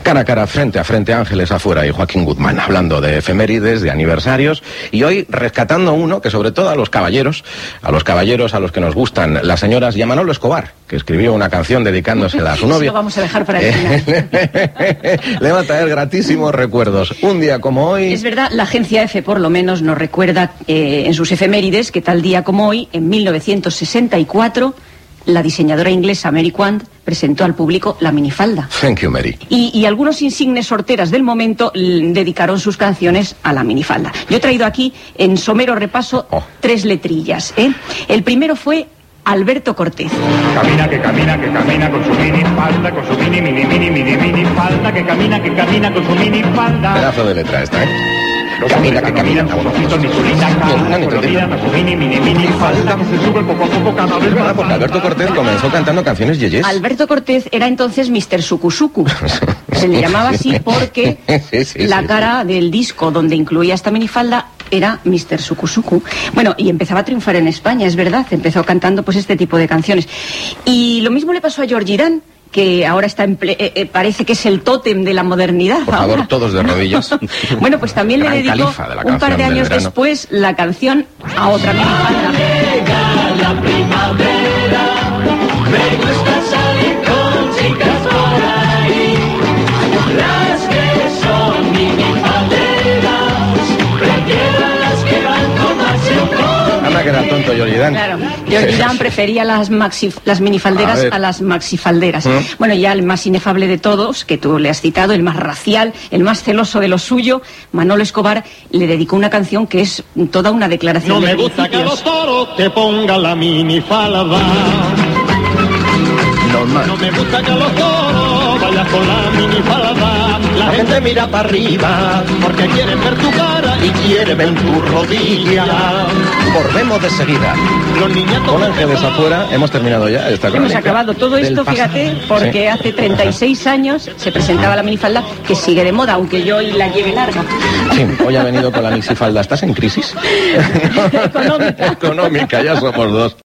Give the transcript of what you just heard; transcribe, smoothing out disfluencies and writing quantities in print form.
Cara a cara, frente a frente, Ángeles Afuera y Joaquín Guzmán, hablando de efemérides, de aniversarios, y hoy rescatando uno que sobre todo a los caballeros a los que nos gustan las señoras, y a Manolo Escobar, que escribió una canción dedicándosela a su novia. Lo vamos a dejar para el final. Le va a traer gratísimos recuerdos. Un día como hoy... Es verdad, la agencia EFE por lo menos nos recuerda en sus efemérides que tal día como hoy, en 1964, la diseñadora inglesa Mary Quant presentó al público la minifalda. Thank you, Mary. Y algunos insignes sorteras del momento dedicaron sus canciones a la minifalda. Yo he traído aquí, en somero repaso, 3 letrillas. El primero fue Alberto Cortés. Camina, que camina, que camina con su minifalda, con su minifalda, que camina con su minifalda. Pedazo de letra esta, ¿eh? Camina, que camina, porque Alberto Cortés comenzó cantando canciones yeyes. Alberto Cortés era entonces Mr. Sucusucu. Se le llamaba así porque la cara del disco donde incluía esta minifalda era Mr. Sucusucu. Bueno, y empezaba a triunfar en España, es verdad. Empezó cantando pues este tipo de canciones. Y lo mismo le pasó a Georgie Dan, que ahora está parece que es el tótem de la modernidad. Por favor, ahora, todos de rodillas. Bueno, pues también le dedicó un par de años después la canción a otra minifalda. La primavera, me gusta salir con chicas por ahí, las que son minifalderas, prefiero las que van con más. Anda que era tonto Georgie Dan. Claro, Georgie Dan prefería las minifalderas a las maxifalderas. Bueno, ya el más inefable de todos, que tú le has citado, el más racial, el más celoso de lo suyo, Manolo Escobar, le dedicó una canción que es toda una declaración de principios. No me gusta que los toros te pongan la minifalda. No me gusta que los toros vayas con la minifalda. La gente mira para arriba porque quieren ver tu cara y quieren ver tu rodilla. Volvemos de seguida. Los niñatos con Ángeles Afuera hemos terminado ya esta crónica. Hemos acabado todo esto, fíjate, porque hace 36 años se presentaba la minifalda, que sigue de moda, aunque yo hoy la lleve larga. Sí, hoy ha venido con la mixifalda. ¿Estás en crisis? Económica. Económica, ya somos dos.